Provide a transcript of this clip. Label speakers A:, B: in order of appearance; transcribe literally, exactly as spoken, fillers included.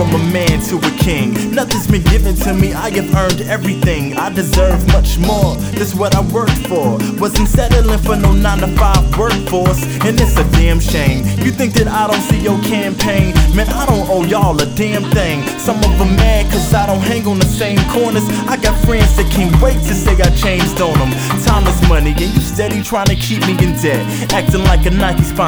A: from a man to a king. Nothing's been given to me, I have earned everything. I deserve much more, that's what I worked for. Wasn't settling for no nine to five workforce, and it's a damn shame. You think that I don't see your campaign? Man, I don't owe y'all a damn thing. Some of them mad cause I don't hang on the same corners. I got friends that can't wait to say I changed on them. Time is money and you steady trying to keep me in debt, acting like a Nike sponsor.